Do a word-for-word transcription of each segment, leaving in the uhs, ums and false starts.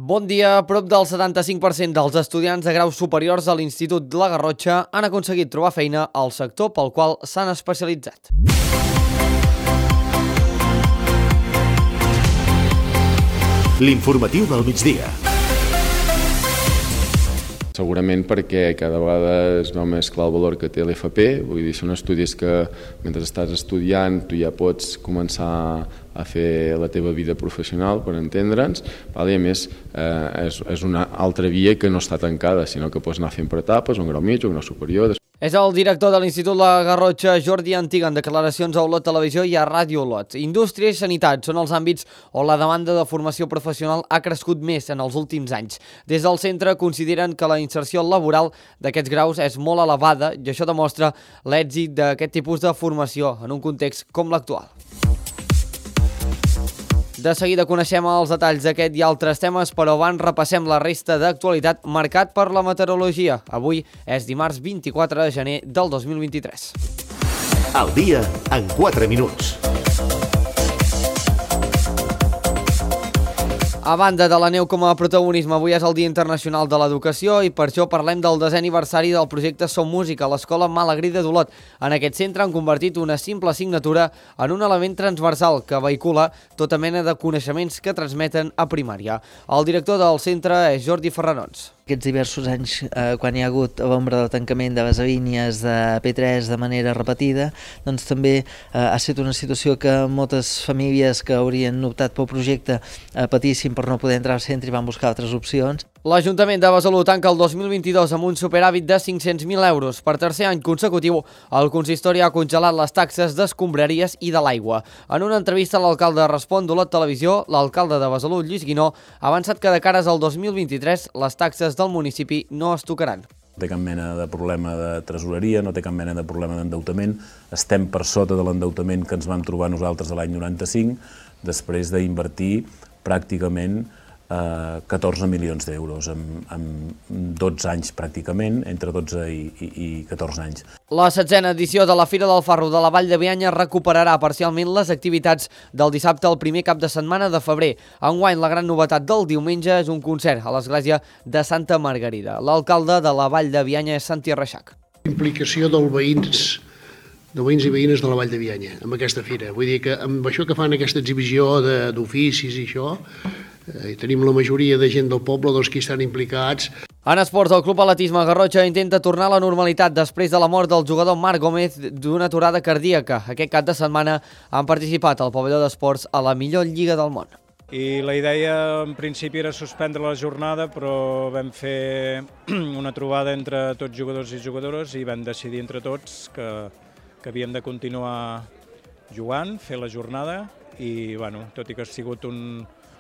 Bon dia. Prop del setanta-cinc per cent dels estudiants de graus superiors a l'Institut La Garrotxa han aconseguit trobar feina al sector pel qual s'han especialitzat. L'informatiu del migdia. Segurament perquè cada vegada es veu més clar el valor que té l'F P, vull dir, són estudis que mentre estàs estudiant tu ja pots començar a fer la teva vida professional, per entendre'ns, i a més eh, és, és una altra via que no està tancada, sinó que pots anar fent per etapes, un grau mig, un grau superior. És el director de l'Institut La Garrotxa, Jordi Antiga, en declaracions a Olot Televisió i a Ràdio Olot. Indústria i sanitat són els àmbits on la demanda de formació professional ha crescut més en els últims anys. Des del centre consideren que la inserció laboral d'aquests graus és molt elevada i això demostra l'èxit d'aquest tipus de formació en un context com l'actual. De seguida coneixem els detalls d'aquest i altres temes, però abans repassem la resta d'actualitat marcat per la meteorologia. Avui és dimarts vint-i-quatre de gener del dos mil vint-i-tres. El dia en quatre minuts. A banda de la neu com a protagonisme, avui és el Dia Internacional de l'Educació i per això parlem del desè aniversari del projecte Som Música a l'Escola Malagrida d'Olot. En aquest centre han convertit una simple assignatura en un element transversal que vehicula tota mena de coneixements que transmeten a primària. El director del centre és Jordi Ferranons. Aquests diversos anys, eh, quan hi ha hagut l'ombra del tancament de besavínies de P tres de manera repetida, doncs també eh, ha estat una situació que moltes famílies que haurien optat pel projecte eh, patissin per no poder entrar al centre i van buscar altres opcions. L'Ajuntament de Besalú tanca el dos mil vint-i-dos amb un superàvit de cinc-cents mil euros. Per tercer any consecutiu, el consistori ha congelat les taxes d'escombraries i de l'aigua. En una entrevista a l'alcalde Respon d'Olot Televisió, l'alcalde de Besalú, Lluís Guinó, ha avançat que de cares al dos mil vint-i-tres les taxes del municipi no es tocaran. No té cap mena de problema de tresoreria, no té cap mena de problema d'endeutament. Estem per sota de l'endeutament que ens vam trobar nosaltres a l'any noranta-cinc, després d'invertir pràcticament eh, catorze milions d'euros en, en dotze anys pràcticament, entre dotze i, i, i catorze anys. La setzena edició de la Fira del Farro de la Vall de Bianya recuperarà parcialment les activitats del dissabte al primer cap de setmana de febrer. Enguany, la gran novetat del diumenge és un concert a l'església de Santa Margarida. L'alcalde de la Vall de Bianya és Santi Reixac. Implicació dels veïns de veïns i veïnes de la Vall de Bianya, amb aquesta fira. Vull dir que amb això que fan aquesta exhibició d'oficis i això, eh, tenim la majoria de gent del poble doncs, que hi estan implicats. En esports, el Club Atletisme Garrotxa intenta tornar a la normalitat després de la mort del jugador Marc Gómez d'una aturada cardíaca. Aquest cap de setmana han participat al pavelló d'esports a la millor lliga del món. I la idea en principi era suspendre la jornada, però vam fer una trobada entre tots jugadors i jugadores i vam decidir entre tots que que havíem de continuar jugant, fer la jornada i, bueno, tot i que ha sigut un,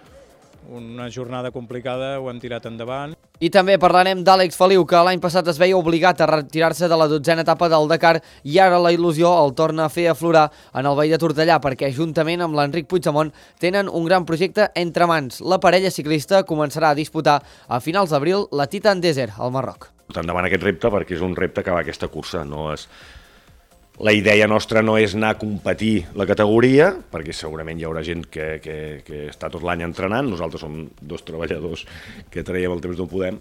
una jornada complicada, ho hem tirat endavant. I també parlarem d'Àlex Feliu, que l'any passat es veia obligat a retirar-se de la dotzena etapa del Dakar i ara la il·lusió el torna a fer aflorar en el Vall de Tortellà perquè juntament amb l'Enric Puigdemont tenen un gran projecte entre mans. La parella ciclista començarà a disputar a finals d'abril la Titan Desert al Marroc. Endavant aquest repte perquè és un repte que va aquesta cursa, no és... La idea nostra no és anar a competir la categoria, perquè segurament hi haurà gent que, que, que està tot l'any entrenant, nosaltres som dos treballadors que traiem el temps d'on podem.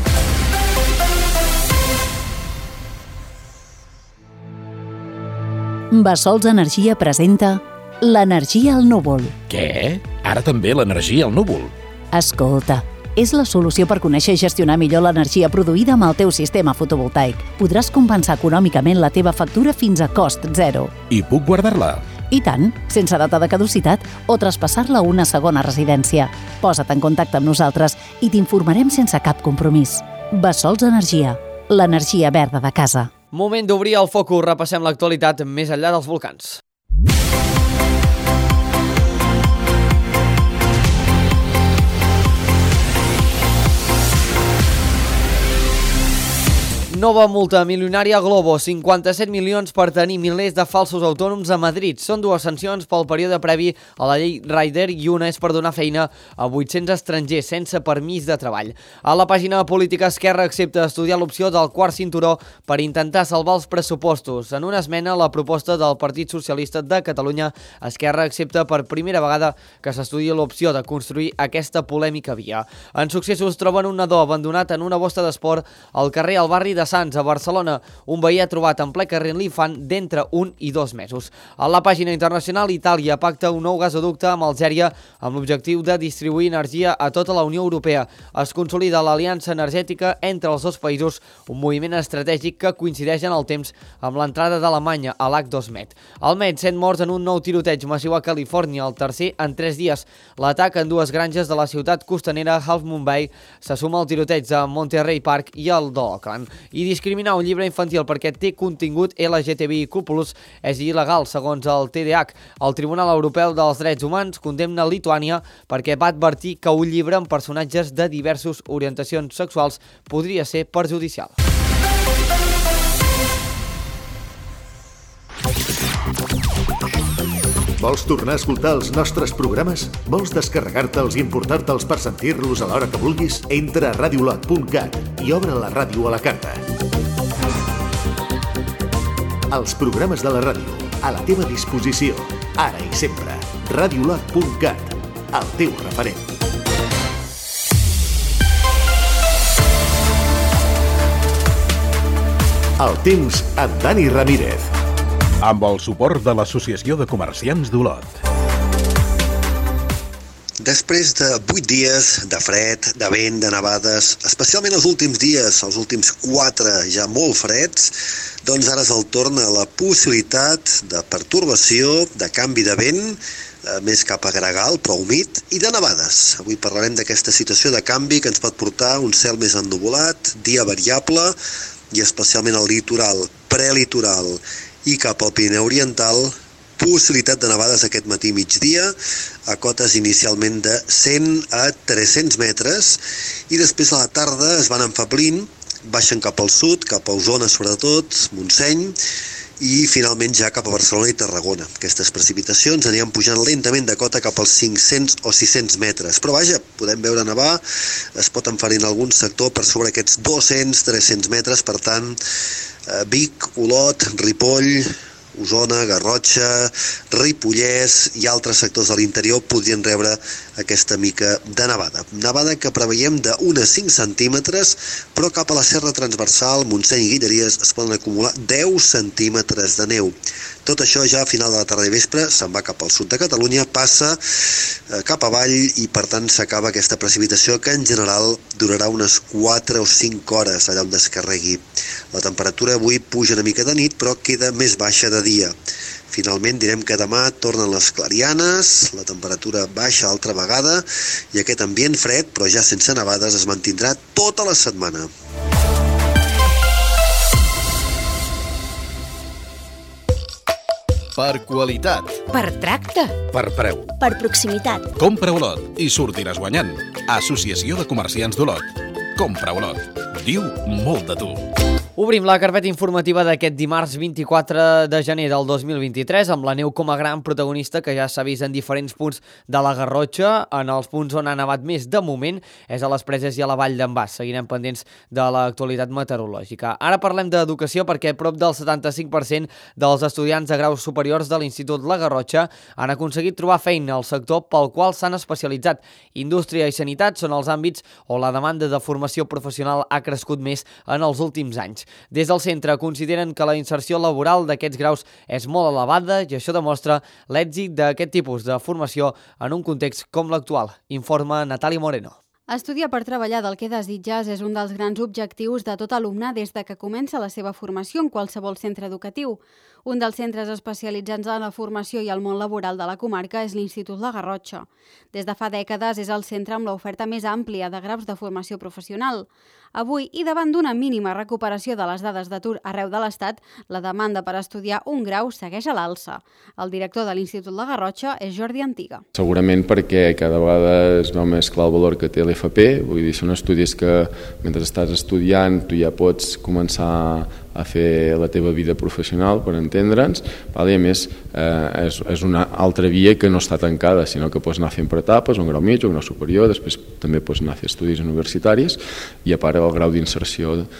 Bassols Energia presenta l'energia al núvol. Què? Ara també l'energia al núvol? Escolta, és la solució per conèixer i gestionar millor l'energia produïda amb el teu sistema fotovoltaic. Podràs compensar econòmicament la teva factura fins a cost zero. I puc guardar-la? I tant, sense data de caducitat o traspassar-la a una segona residència. Posa't en contacte amb nosaltres i t'informarem sense cap compromís. Bassols Energia, l'energia verda de casa. Moment d'obrir el focus, repassem l'actualitat més enllà dels volcans. Nova multa milionària a Glovo, cinquanta-set milions per tenir milers de falsos autònoms a Madrid. Són dues sancions pel període previ a la llei Rider i una és per donar feina a vuit-cents estrangers sense permís de treball. A la pàgina política, Esquerra accepta estudiar l'opció del quart cinturó per intentar salvar els pressupostos. En una esmena a la proposta del Partit Socialista de Catalunya, Esquerra accepta per primera vegada que s'estudi l'opció de construir aquesta polèmica via. En successos troben un nadó abandonat en una bossa d'esport al carrer al barri de Sants, a Barcelona. Un veí ha trobat en ple carrer l'infant d'entre un i dos mesos. A la pàgina internacional, Itàlia pacta un nou gasoducte amb Algèria amb l'objectiu de distribuir energia a tota la Unió Europea. Es consolida l'aliança energètica entre els dos països, un moviment estratègic que coincideix en el temps amb l'entrada d'Alemanya a l'H dos Med. El Met, cent morts en un nou tiroteig massiu a Califòrnia, el tercer en tres dies. L'atac en dues granges de la ciutat costanera Half Moon Bay se suma al tiroteig de Monterey Park i el d'Oakland. I discriminar un llibre infantil perquè té contingut L G T B I Q plus, és il·legal, segons el T D A H. El Tribunal Europeu dels Drets Humans condemna Lituània perquè va advertir que un llibre amb personatges de diverses orientacions sexuals podria ser perjudicial. Vols tornar a escoltar els nostres programes? Vols descarregar-te'ls i importar-te'ls per sentir-los a l'hora que vulguis? Entra a radiolot punt cat i obre la ràdio a la carta. Els programes de la ràdio, a la teva disposició, ara i sempre. radiolot punt cat, el teu referent. El temps amb Dani Ramírez. Amb el suport de l'Associació de Comerciants d'Olot. Després de vuit dies de fred, de vent, de nevades, especialment els últims dies, els últims quatre ja molt freds, doncs ara és el torn a la possibilitat de pertorbació, de canvi de vent, eh, més cap a gregal, però humit, i de nevades. Avui parlarem d'aquesta situació de canvi que ens pot portar un cel més ennuvolat, dia variable, i especialment al litoral, prelitoral, i cap al Pirineu Oriental, possibilitat de nevades aquest matí migdia, a cotes inicialment de cent a tres-cents metres, i després a la tarda es van enfeblint, baixen cap al sud, cap a Osona sobretot, Montseny, i finalment ja cap a Barcelona i Tarragona. Aquestes precipitacions aniran pujant lentament de cota cap als cinc-cents o sis-cents metres. Però vaja, podem veure nevar, es pot enfarir en algun sector per sobre aquests dos-cents a tres-cents metres, per tant, Vic, Olot, Ripoll, Osona, Garrotxa, Ripollès i altres sectors de l'interior podrien rebre aquesta mica de nevada. Nevada que preveiem d'uns cinc centímetres, però cap a la serra transversal, Montseny i Guilleries es poden acumular deu centímetres de neu. Tot això ja a final de la tarda i vespre se'n va cap al sud de Catalunya, passa eh, cap avall i per tant s'acaba aquesta precipitació que en general durarà unes quatre o cinc hores allà on descarregui. La temperatura avui puja una mica de nit però queda més baixa de dia. Finalment direm que demà tornen les clarianes, la temperatura baixa altra vegada i aquest ambient fred però ja sense nevades es mantindrà tota la setmana. Per qualitat. Per tracte. Per preu. Per proximitat. Compra Olot i sortiràs guanyant. Associació de Comerciants d'Olot. Compra Olot. Diu molt de tu. Obrim la carpeta informativa d'aquest dimarts vint-i-quatre de gener del dos mil vint-i-tres amb la neu com a gran protagonista que ja s'ha vist en diferents punts de la Garrotxa. En els punts on ha nevat més de moment és a les Preses i a la Vall d'en Bas. Seguirem pendents de l'actualitat meteorològica. Ara parlem d'educació perquè prop del setanta-cinc per cent dels estudiants de graus superiors de l'Institut La Garrotxa han aconseguit trobar feina al sector pel qual s'han especialitzat. Indústria i sanitat són els àmbits on la demanda de formació professional ha crescut més en els últims anys. Des del centre consideren que la inserció laboral d'aquests graus és molt elevada i això demostra l'èxit d'aquest tipus de formació en un context com l'actual, informa Natàlia Moreno. Estudiar per treballar del que desitges és un dels grans objectius de tot alumne des de que comença la seva formació en qualsevol centre educatiu. Un dels centres especialitzats en la formació i el món laboral de la comarca és l'Institut La Garrotxa. Des de fa dècades és el centre amb l'oferta més àmplia de graus de formació professional. Avui, i davant d'una mínima recuperació de les dades d'atur arreu de l'Estat, la demanda per estudiar un grau segueix a l'alça. El director de l'Institut La Garrotxa és Jordi Antiga. Segurament perquè cada vegada es veu més clar el valor que té l'F P, vull dir, són estudis que mentre estàs estudiant tu ja pots començar a fer la teva vida professional, per entendre'ns, i a més eh, és, és una altra via que no està tancada, sinó que pots anar fent per etapes, un grau mig, un grau superior, després també pots anar a fer estudis universitaris i a part el grau d'inserció eh,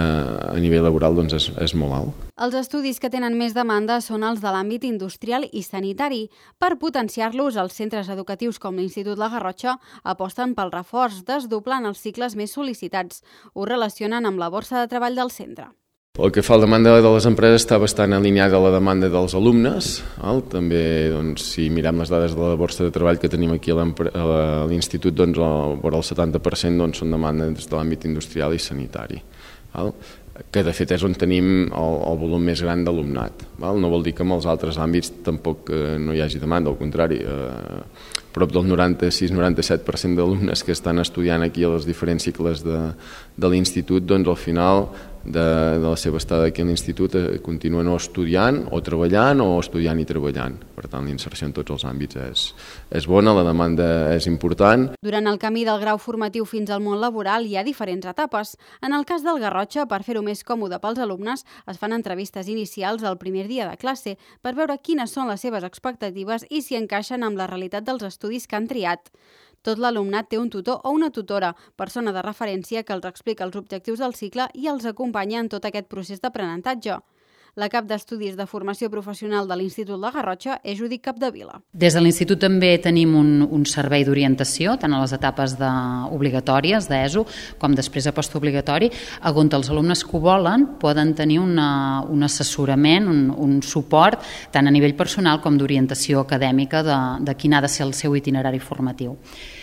a nivell laboral doncs, és, és molt alt. Els estudis que tenen més demanda són els de l'àmbit industrial i sanitari. Per potenciar-los, els centres educatius com l'Institut La Garrotxa aposten pel reforç, desdoblant els cicles més sol·licitats. Ho relacionen amb la borsa de treball del centre. El que fa a la demanda de les empreses està bastant alineada a la demanda dels alumnes. Val? També, doncs, si mirem les dades de la borsa de treball que tenim aquí a l'Institut, doncs, vora el setanta per cent doncs, són demandes de l'àmbit industrial i sanitari. Val? Que de fet és on tenim el, el volum més gran d'alumnat. No vol dir que en els altres àmbits tampoc eh, no hi hagi demanda, al contrari, eh, prop del noranta-sis noranta-set per cent d'alumnes que estan estudiant aquí als diferents cicles de, de l'institut, doncs al final de, de la seva estada aquí a l'institut eh, continuen o estudiant o treballant o estudiant i treballant. Per tant, la inserció en tots els àmbits és, és bona, la demanda és important. Durant el camí del grau formatiu fins al món laboral hi ha diferents etapes. En el cas del Garrotxa, per fer-ho més còmode pels alumnes, es fan entrevistes inicials al primer dia de classe per veure quines són les seves expectatives i si encaixen amb la realitat dels estudis que han triat. Tot l'alumnat té un tutor o una tutora, persona de referència que els explica els objectius del cicle i els acompanya en tot aquest procés d'aprenentatge. La cap d'Estudis de Formació Professional de l'Institut La Garrotxa és Judit Capdevila. Des de l'Institut també tenim un, un servei d'orientació, tant a les etapes de, obligatòries d'ESO com després a postobligatori, on els alumnes que ho volen poden tenir una, un assessorament, un, un suport, tant a nivell personal com d'orientació acadèmica de, de quin ha de ser el seu itinerari formatiu.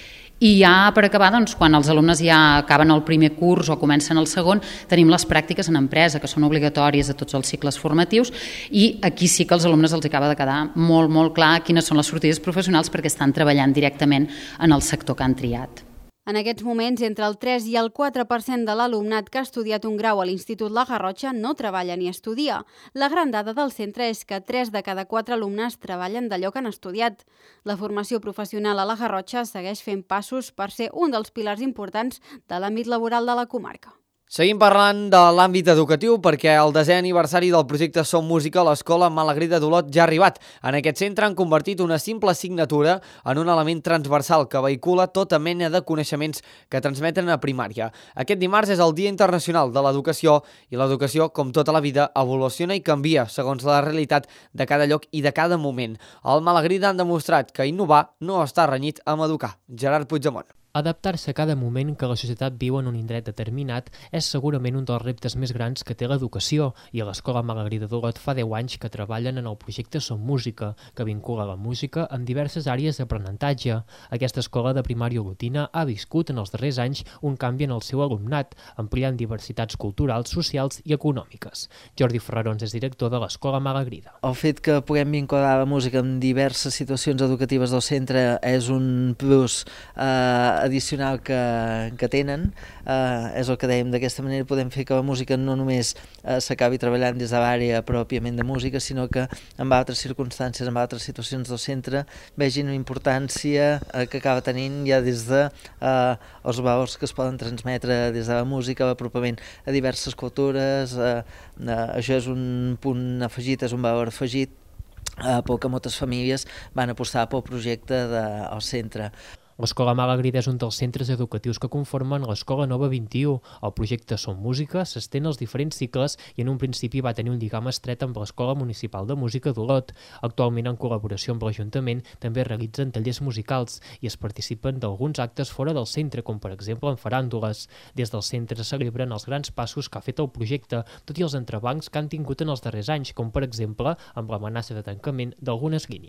I ja per acabar, doncs, quan els alumnes ja acaben el primer curs o comencen el segon, tenim les pràctiques en empresa, que són obligatòries a tots els cicles formatius, i aquí sí que als alumnes els acaba de quedar molt, molt clar quines són les sortides professionals perquè estan treballant directament en el sector que han triat. En aquests moments, entre el tres i el quatre per cent de l'alumnat que ha estudiat un grau a l'Institut La Garrotxa no treballa ni estudia. La gran dada del centre és que tres de cada quatre alumnes treballen d'allò que han estudiat. La formació professional a La Garrotxa segueix fent passos per ser un dels pilars importants de l'àmbit laboral de la comarca. Seguim parlant de l'àmbit educatiu perquè el desè aniversari del projecte Som Música a l'Escola Malagrida d'Olot ja ha arribat. En aquest centre han convertit una simple assignatura en un element transversal que vehicula tota mena de coneixements que transmeten a primària. Aquest dimarts és el Dia Internacional de l'Educació i l'educació, com tota la vida, evoluciona i canvia segons la realitat de cada lloc i de cada moment. Al Malagrida han demostrat que innovar no està renyit amb educar. Gerard Puigdemont. Adaptar-se a cada moment que la societat viu en un indret determinat és segurament un dels reptes més grans que té l'educació, i a l'Escola Malagrida d'Olot fa deu anys que treballen en el projecte Som Música, que vincula la música en diverses àrees d'aprenentatge. Aquesta escola de primària olotina ha viscut en els darrers anys un canvi en el seu alumnat, ampliant diversitats culturals, socials i econòmiques. Jordi Ferrarons és director de l'Escola Malagrida. El fet que puguem vincular la música en diverses situacions educatives del centre és un plus eh, addicional que, que tenen. Eh, és el que dèiem, d'aquesta manera podem fer que la música no només eh, s'acabi treballant des de l'àrea pròpiament de música, sinó que en altres circumstàncies, en altres situacions del centre, vegin la importància eh, que acaba tenint ja des de eh, els valors que es poden transmetre des de la música, l'apropament a diverses cultures. Eh, eh, això és un punt afegit, és un valor afegit eh, pel que moltes famílies van apostar pel projecte del centre. L'Escola Malagrida és un dels centres educatius que conformen l'Escola Nova vint-i-u. El projecte Som Música s'estén als diferents cicles i en un principi va tenir un lligam estret amb l'Escola Municipal de Música d'Olot. Actualment, en col·laboració amb l'Ajuntament, també realitzen tallers musicals i es participen d'alguns actes fora del centre, com per exemple en faràndoles. Des del centre celebren els grans passos que ha fet el projecte, tot i els entrebancs que han tingut en els darrers anys, com per exemple amb l'amenaça de tancament d'algunes línies.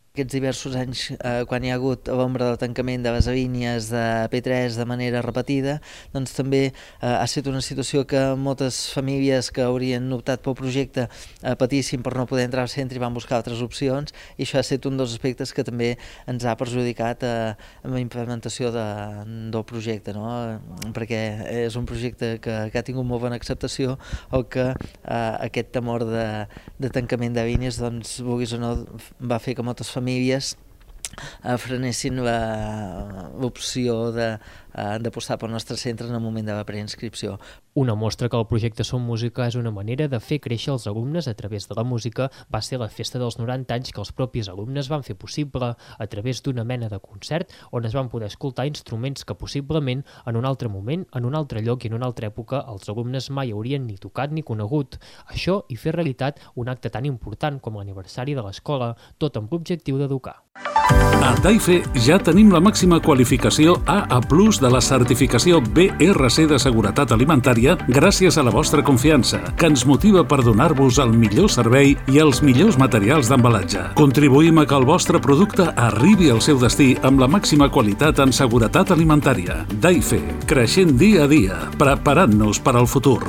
Aquests diversos anys, eh, quan hi ha hagut l'ombra del tancament de les línies de P tres de manera repetida, doncs també eh, ha estat una situació que moltes famílies que haurien optat pel projecte eh, patissin per no poder entrar al centre i van buscar altres opcions, i això ha estat un dels aspectes que també ens ha perjudicat eh, en la implementació de, del projecte, no? Perquè és un projecte que, que ha tingut molt bona acceptació, o que eh, aquest temor de, de tancament de línies, doncs, vulguis o no, va fer que moltes famílies eh, frenessin l'opció de, eh, d'apostar pel nostre centre en el moment de la preinscripció. Una mostra que el projecte Som Música és una manera de fer créixer els alumnes a través de la música va ser la festa dels noranta anys que els propis alumnes van fer possible a través d'una mena de concert on es van poder escoltar instruments que possiblement en un altre moment, en un altre lloc i en una altra època els alumnes mai haurien ni tocat ni conegut. Això i fer realitat un acte tan important com l'aniversari de l'escola, tot amb l'objectiu d'educar. A Daife ja tenim la màxima qualificació A A plus de la certificació B R C de seguretat alimentària gràcies a la vostra confiança, que ens motiva per donar-vos el millor servei i els millors materials d'embalatge. Contribuïm a que el vostre producte arribi al seu destí amb la màxima qualitat en seguretat alimentària. Daife, creixent dia a dia, preparant-nos per al futur.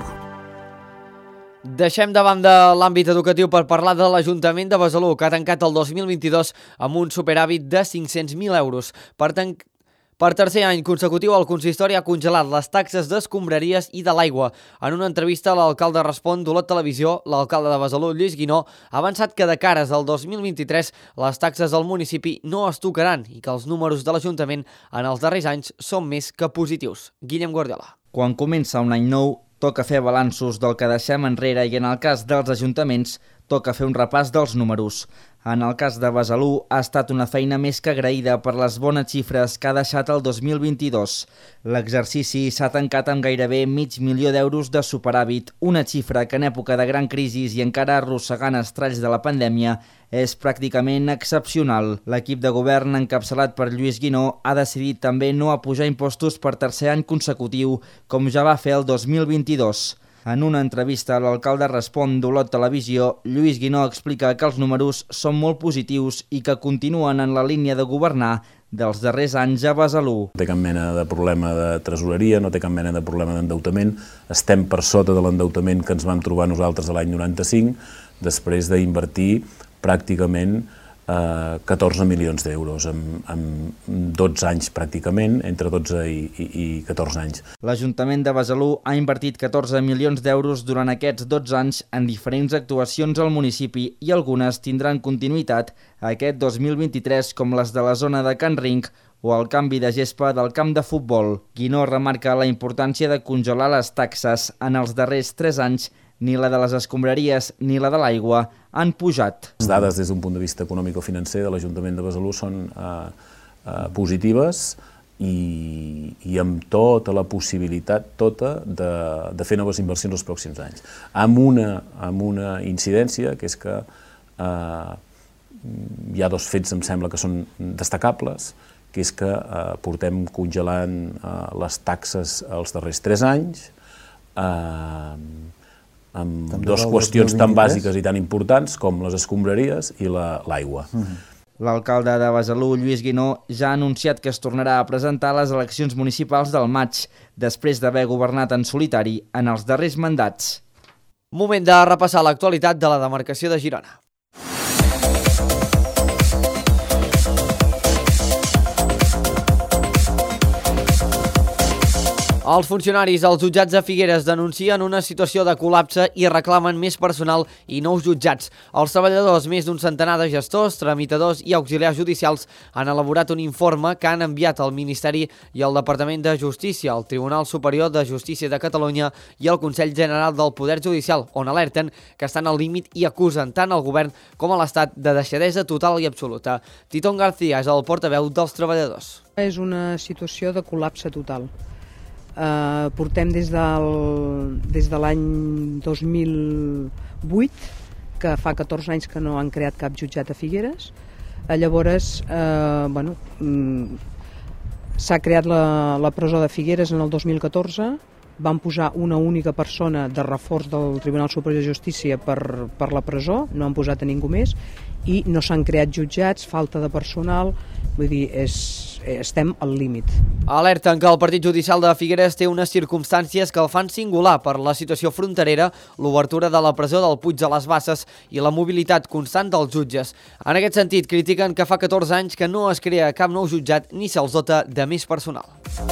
Deixem de banda l'àmbit educatiu per parlar de l'Ajuntament de Besalú, que ha tancat el dos mil vint-i-dos amb un superàvit de cinc-cents mil euros. Per tant, per tercer any consecutiu, el consistori ha congelat les taxes d'escombraries i de l'aigua. En una entrevista, l'alcalde respon d'Olot Televisió, l'alcalde de Besalú, Lluís Guinó, ha avançat que de cares al dos mil vint-i-tres les taxes del municipi no es tocaran i que els números de l'Ajuntament en els darrers anys són més que positius. Guillem Guardiola. Quan comença un any nou, toca fer balanços del que deixem enrere i en el cas dels ajuntaments toca fer un repàs dels números. En el cas de Besalú ha estat una feina més que agraïda per les bones xifres que ha deixat el dos mil vint-i-dos. L'exercici s'ha tancat amb gairebé mig milió d'euros de superàvit, una xifra que en època de gran crisi i encara arrossegant estralls de la pandèmia és pràcticament excepcional. L'equip de govern encapçalat per Lluís Guinó ha decidit també no apujar impostos per tercer any consecutiu, com ja va fer el dos mil vint-i-dos. En una entrevista a l'alcalde Respon d'Olot Televisió, Lluís Guinó explica que els números són molt positius i que continuen en la línia de governar dels darrers anys a Besalú. No té cap mena de problema de tresoreria, no té cap mena de problema d'endeutament. Estem per sota de l'endeutament que ens vam trobar nosaltres l'any noranta-cinc, després d'invertir pràcticament eh, catorze milions d'euros en, en dotze anys pràcticament, entre dotze i, i, i catorze anys. L'Ajuntament de Besalú ha invertit catorze milions d'euros durant aquests dotze anys en diferents actuacions al municipi i algunes tindran continuïtat aquest dos mil vint-i-tres, com les de la zona de Can Rinc o el canvi de gespa del camp de futbol. Guinó remarca la importància de congelar les taxes en els darrers tres anys. Ni la de les escombraries ni la de l'aigua han pujat. Les dades des d'un punt de vista econòmic o financer de l'Ajuntament de Besalú són eh, eh, positives i, i amb tota la possibilitat tota de, de fer noves inversions els pròxims anys. Amb una, amb una incidència, que és que eh, hi ha dos fets, em sembla, que són destacables, que és que eh, portem congelant eh, les taxes els darrers tres anys, eh, amb També dues qüestions tan bàsiques i tan importants com les escombraries i l'aigua. La, uh-huh. L'alcalde de Besalú, Lluís Guinó, ja ha anunciat que es tornarà a presentar a les eleccions municipals del maig, després d'haver governat en solitari en els darrers mandats. Moment de repassar l'actualitat de la demarcació de Girona. Els funcionaris dels jutjats de Figueres denuncien una situació de col·lapse i reclamen més personal i nous jutjats. Els treballadors, més d'un centenar de gestors, tramitadors i auxiliars judicials, han elaborat un informe que han enviat al Ministeri i al Departament de Justícia, al Tribunal Superior de Justícia de Catalunya i al Consell General del Poder Judicial, on alerten que estan al límit i acusen tant el govern com a l'Estat de deixadesa total i absoluta. Titón García és el portaveu dels treballadors. És una situació de col·lapse total. Uh, portem des, del, des de l'any dos mil vuit, que fa catorze anys que no han creat cap jutjat a Figueres. Uh, llavors, uh, bueno, um, s'ha creat la, la presó de Figueres en el dos mil catorze, van posar una única persona de reforç del Tribunal Superior de Justícia per, per la presó, no han posat a ningú més, i no s'han creat jutjats, falta de personal, vull dir, és, estem al límit. Alerten que el Partit Judicial de Figueres té unes circumstàncies que el fan singular per la situació fronterera, l'obertura de la presó del Puig de les Basses i la mobilitat constant dels jutges. En aquest sentit, critiquen que fa catorze anys que no es crea cap nou jutjat ni se'ls dota de més personal.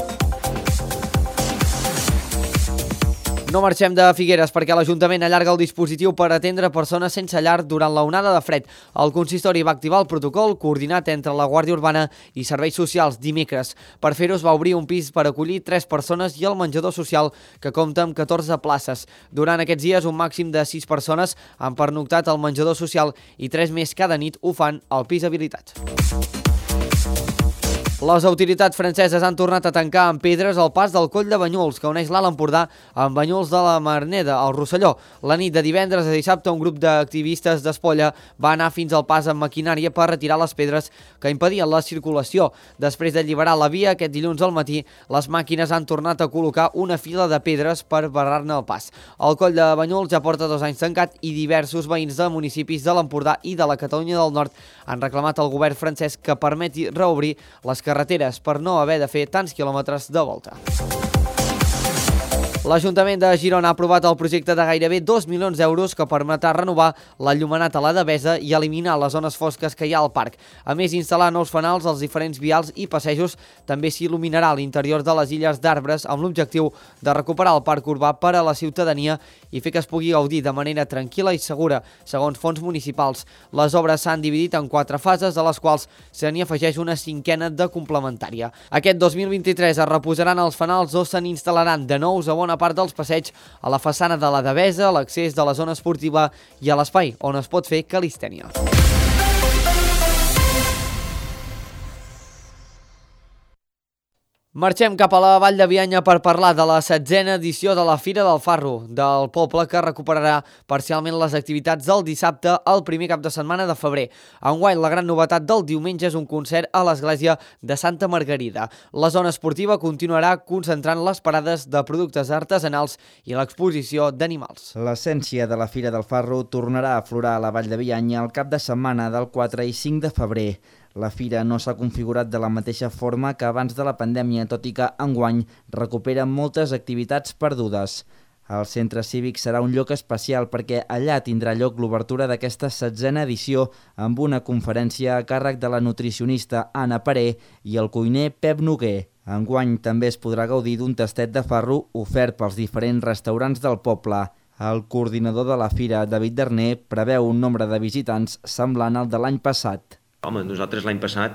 No marxem de Figueres perquè l'Ajuntament allarga el dispositiu per atendre persones sense llar durant la onada de fred. El consistori va activar el protocol coordinat entre la Guàrdia Urbana i Serveis Socials dimecres. Per fer-ho es va obrir un pis per acollir tres persones i el menjador social, que compta amb catorze places. Durant aquests dies, un màxim de sis persones han pernoctat al menjador social i tres més cada nit ho fan al pis habilitat. Les autoritats franceses han tornat a tancar amb pedres el pas del Coll de Banyuls, que uneix l'Alt Empordà amb Banyuls de la Marneda, al Rosselló. La nit de divendres a dissabte, un grup d'activistes d'Espolla va anar fins al pas amb maquinària per retirar les pedres que impedien la circulació. Després d'alliberar la via, aquest dilluns al matí, les màquines han tornat a col·locar una fila de pedres per barrar-ne el pas. El Coll de Banyuls ja porta dos anys tancat i diversos veïns de municipis de l'Empordà i de la Catalunya del Nord han reclamat al govern francès que permeti reobrir les carreteres per no haver de fer tants quilòmetres de volta. L'Ajuntament de Girona ha aprovat el projecte de gairebé dos milions d'euros que permetrà renovar l'enllumenat a la Devesa i eliminar les zones fosques que hi ha al parc. A més, instal·lar nous fanals als diferents vials i passejos. També s'il·luminarà l'interior de les illes d'arbres amb l'objectiu de recuperar el parc urbà per a la ciutadania i fer que es pugui gaudir de manera tranquil·la i segura, segons fons municipals. Les obres s'han dividit en quatre fases, de les quals se n'hi afegeix una cinquena de complementària. Aquest dos mil vint-i-tres es reposaran els fanals o se n'instal·laran de nous a bona part dels passeigs, a la façana de la Devesa, a l'accés de la zona esportiva i a l'espai on es pot fer calistènia. Marxem cap a la Vall de Bianya per parlar de la setzena edició de la Fira del Farro del poble, que recuperarà parcialment les activitats del dissabte al primer cap de setmana de febrer. Enguany, la gran novetat del diumenge és un concert a l'església de Santa Margarida. La zona esportiva continuarà concentrant les parades de productes artesanals i l'exposició d'animals. L'essència de la Fira del Farro tornarà a aflorar a la Vall de Bianya el cap de setmana del quatre i cinc de febrer. La fira no s'ha configurat de la mateixa forma que abans de la pandèmia, tot i que enguany recupera moltes activitats perdudes. El centre cívic serà un lloc especial perquè allà tindrà lloc l'obertura d'aquesta setzena edició amb una conferència a càrrec de la nutricionista Anna Paré i el cuiner Pep Noguer. Enguany també es podrà gaudir d'un tastet de farro ofert pels diferents restaurants del poble. El coordinador de la fira, David Darner, preveu un nombre de visitants semblant al de l'any passat. Home, nosaltres l'any passat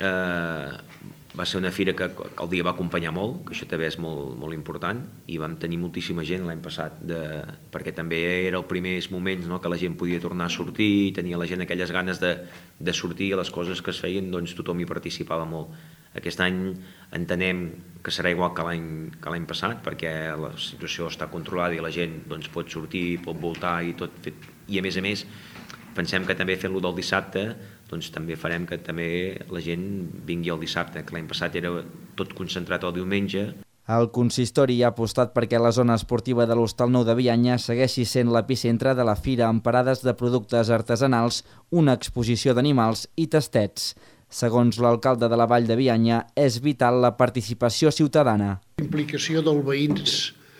eh, va ser una fira que el dia va acompanyar molt, que això també és molt, molt important, i vam tenir moltíssima gent l'any passat, de, perquè també era els primers moments, no?, que la gent podia tornar a sortir, i tenia la gent aquelles ganes de, de sortir, i les coses que es feien, doncs tothom hi participava molt. Aquest any entenem que serà igual que l'any que l'any passat, perquè la situació està controlada i la gent doncs, pot sortir, pot voltar i tot fet. I a més a més, pensem que també fent-lo del dissabte, doncs també farem que també la gent vingui el dissabte, que l'any passat era tot concentrat el diumenge. El consistori ha apostat perquè la zona esportiva de l'Hostal Nou de Bianya segueixi sent l'epicentre de la fira amb parades de productes artesanals, una exposició d'animals i tastets. Segons l'alcalde de la Vall de Bianya, és vital la participació ciutadana. Implicació dels veïns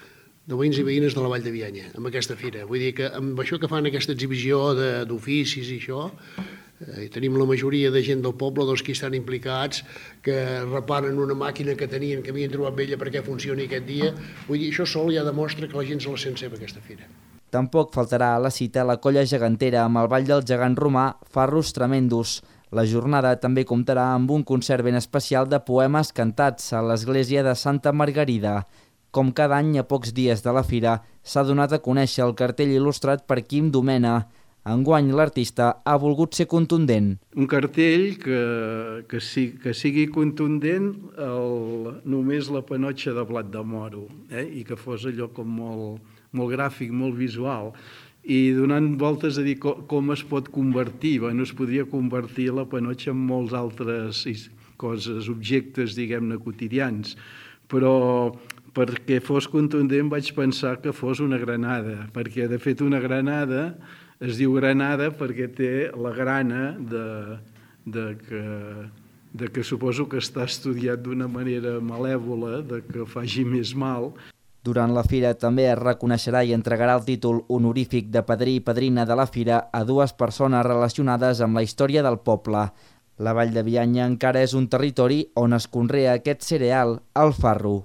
de veïns i veïnes de la Vall de Bianya, amb aquesta fira. Vull dir que amb això que fan aquesta exhibició d'oficis i això, eh, tenim la majoria de gent del poble doncs, que hi estan implicats, que reparen una màquina que tenien, que havien trobat vella perquè funcioni aquest dia. Vull dir, això sol ja demostra que la gent se la sent seva, aquesta fira. Tampoc faltarà a la cita la colla gegantera amb el ball del gegant romà Farros Tremendus. La jornada també comptarà amb un concert ben especial de poemes cantats a l'església de Santa Margarida. Com cada any, a pocs dies de la fira, s'ha donat a conèixer el cartell il·lustrat per Quim Domena. Enguany, l'artista ha volgut ser contundent. Un cartell que, que, si, que sigui contundent el, només la panotxa de blat de moro, eh? I que fos allò com molt, molt gràfic, molt visual. I donant voltes a dir com, com es pot convertir. Bueno, es podria convertir la panotxa en molts altres coses, objectes, diguem-ne, quotidians. Però... perquè fos contundent vaig pensar que fos una granada, perquè de fet una granada es diu granada perquè té la grana de, de, que, de que suposo que està estudiat d'una manera malèvola, de que faci més mal. Durant la fira també es reconeixerà i entregarà el títol honorífic de padrí i padrina de la fira a dues persones relacionades amb la història del poble. La Vall de Bianya encara és un territori on es conrea aquest cereal, el farro.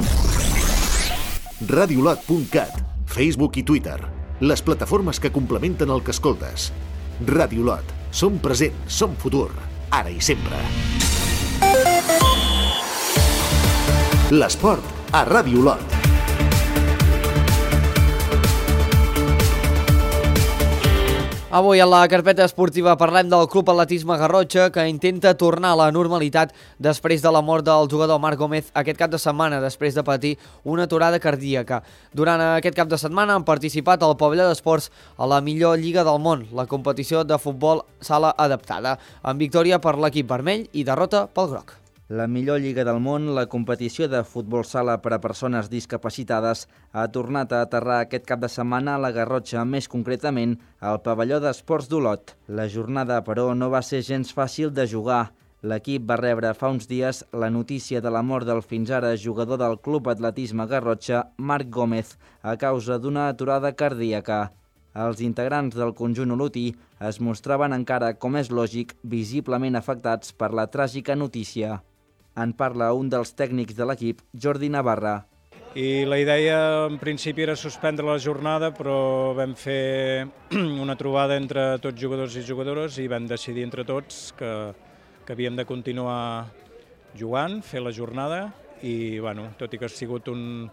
radiolot punt cat, Facebook i Twitter, les plataformes que complementen el que escoltes. Radiolot, som present, som futur, ara i sempre. L'esport a Radiolot. Avui a la carpeta esportiva parlem del Club Atletisme Garrotxa, que intenta tornar a la normalitat després de la mort del jugador Marc Gómez aquest cap de setmana, després de patir una aturada cardíaca. Durant aquest cap de setmana han participat al pavelló d'esports a la millor lliga del món, la competició de futbol sala adaptada, amb victòria per l'equip vermell i derrota pel groc. La millor lliga del món, la competició de futbol sala per a persones discapacitades, ha tornat a aterrar aquest cap de setmana a la Garrotxa, més concretament al pavelló d'esports d'Olot. La jornada, però, no va ser gens fàcil de jugar. L'equip va rebre fa uns dies la notícia de la mort del fins ara jugador del Club Atletisme Garrotxa, Marc Gómez, a causa d'una aturada cardíaca. Els integrants del conjunt olotí es mostraven encara, com és lògic, visiblement afectats per la tràgica notícia. En parla un dels tècnics de l'equip, Jordi Navarra. I la idea en principi era suspendre la jornada, però vam fer una trobada entre tots jugadors i jugadores i vam decidir entre tots que, que havíem de continuar jugant, fer la jornada i, bueno, tot i que ha sigut un,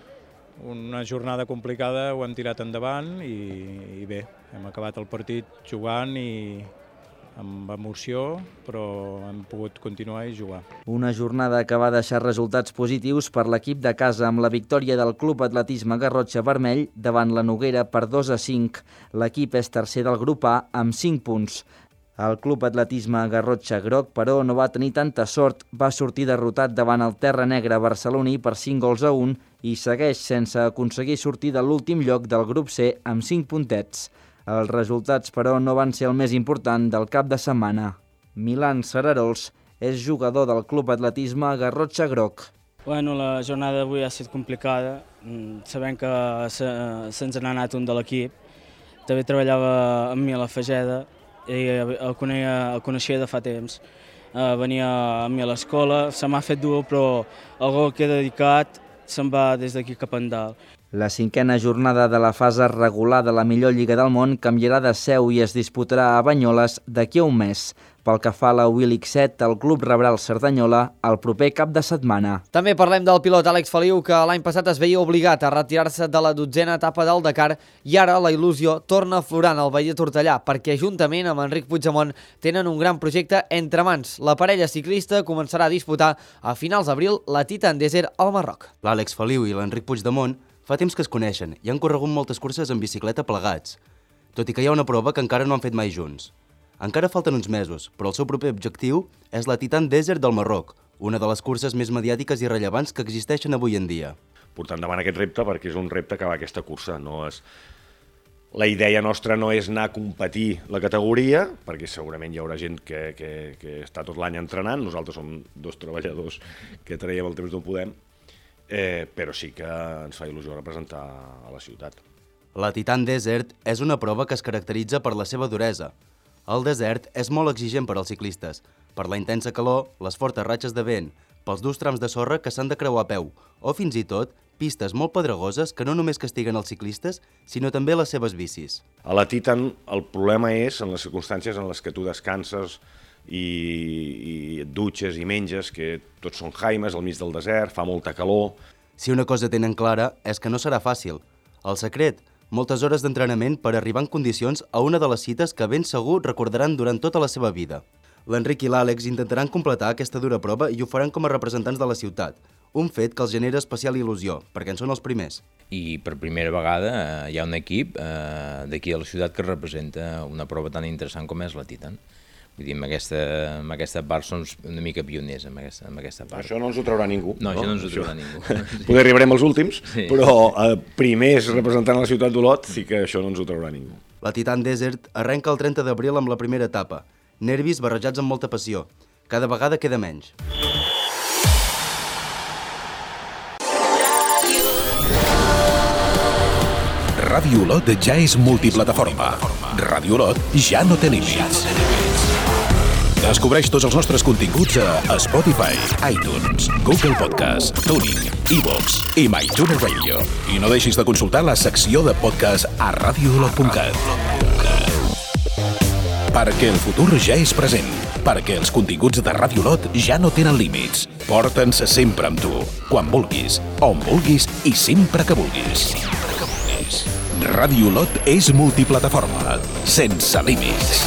una jornada complicada, ho hem tirat endavant i, i bé, hem acabat el partit jugant i amb emoció, però hem pogut continuar i jugar. Una jornada que va deixar resultats positius per l'equip de casa amb la victòria del Club Atletisme Garrotxa Vermell davant la Noguera per dos a cinc. L'equip és tercer del grup A amb cinc punts. El Club Atletisme Garrotxa Groc, però, no va tenir tanta sort. Va sortir derrotat davant el Terra Negra barceloní per cinc gols a un i segueix sense aconseguir sortir de l'últim lloc del grup C amb cinc puntets. Els resultats, però, no van ser el més important del cap de setmana. Milan Sararols és jugador del Club Atletisme Garrotxa Groc. Bueno, la jornada d'avui ha estat complicada. Sabem que se'ns n'ha anat un de l'equip. També treballava amb mi a la Fageda i el coneixia, el coneixia de fa temps. Venia amb mi a l'escola, se m'ha fet dur, però el gol que he dedicat se'n va des d'aquí cap endalt. La cinquena jornada de la fase regular de la millor lliga del món canviarà de seu i es disputarà a Banyoles d'aquí a un mes. Pel que fa a la U I L X set, el club rebrà el Cerdanyola el proper cap de setmana. També parlem del pilot Àlex Feliu, que l'any passat es veia obligat a retirar-se de la dotzena etapa del Dakar i ara la il·lusió torna a florar al Vall de Tortellà, perquè juntament amb Enric Puigdemont tenen un gran projecte entre mans. La parella ciclista començarà a disputar a finals d'abril la Titan Desert al Marroc. L'Àlex Feliu i l'Enric Puigdemont fa temps que es coneixen i han corregut moltes curses en bicicleta plegats, tot i que hi ha una prova que encara no han fet mai junts. Encara falten uns mesos, però el seu proper objectiu és la Titan Desert del Marroc, una de les curses més mediàtiques i rellevants que existeixen avui en dia. Portar endavant aquest repte perquè és un repte que va aquesta cursa. No és... La idea nostra no és anar a competir la categoria, perquè segurament hi haurà gent que, que, que està tot l'any entrenant, nosaltres som dos treballadors que traiem el temps d'on podem, eh, però sí que ens fa il·lusió representar a la ciutat. La Titan Desert és una prova que es caracteritza per la seva duresa. El desert és molt exigent per als ciclistes, per la intensa calor, les fortes ratxes de vent, pels durs trams de sorra que s'han de creuar a peu, o fins i tot pistes molt pedregoses que no només castiguen els ciclistes, sinó també les seves bicis. A la Titan el problema és en les circumstàncies en les que tu descanses i, i et dutxes i menges, que tots són jaimes al mig del desert, fa molta calor. Si una cosa tenen clara és que no serà fàcil. El secret, moltes hores d'entrenament per arribar en condicions a una de les cites que ben segur recordaran durant tota la seva vida. L'Enric i l'Àlex intentaran completar aquesta dura prova i ho faran com a representants de la ciutat, un fet que els genera especial il·lusió, perquè en són els primers. I per primera vegada eh, hi ha un equip eh, d'aquí a la ciutat que representa una prova tan interessant com és la Titan. Vull dir, amb aquesta, amb aquesta part som una mica pioners amb aquesta, amb aquesta part. Això no ens ho traurà ningú. No, això no ens ho traurà ningú. Poder arribarem els últims, sí. Però eh, primers representant la ciutat d'Olot sí que això no ens ho traurà ningú. La Titan Desert arrenca el trenta d'abril amb la primera etapa. Nervis barrejats amb molta passió. Cada vegada queda menys. Ràdio Olot ja és multiplataforma. Ràdio Olot ja no té límits. Descobreix tots els nostres continguts a Spotify, iTunes, Google Podcast, TuneIn, iVoox i MyTuner Radio. I no deixis de consultar la secció de podcast a radio olot punt cat. Perquè el futur ja és present. Perquè els continguts de Ràdio Olot ja no tenen límits. Porta'ns sempre amb tu, quan vulguis, on vulguis i sempre que vulguis. Ràdio Olot és multiplataforma, sense límits.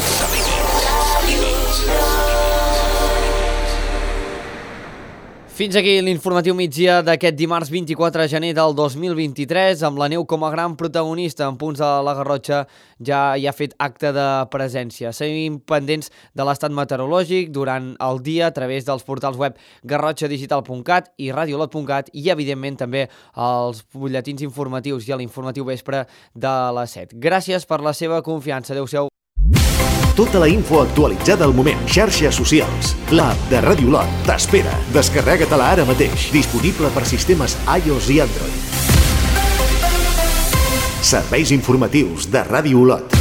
Fins aquí l'informatiu migdia d'aquest dimarts vint-i-quatre de gener del dos mil vint-i-tres, amb la neu com a gran protagonista en punts de la Garrotxa ja hi ha fet acte de presència. Seguim pendents de l'estat meteorològic durant el dia a través dels portals web garrotxa digital punt cat i radio olot punt cat i, evidentment, també els butlletins informatius i a l'informatiu vespre de les set. Gràcies per la seva confiança. Adéu-siau. Tota la info actualitzada al moment. Xarxes socials. L'app de Ràdio Olot t'espera. Descarrega-te-la ara mateix. Disponible per sistemes iOS i Android. Serveis informatius de Ràdio Olot.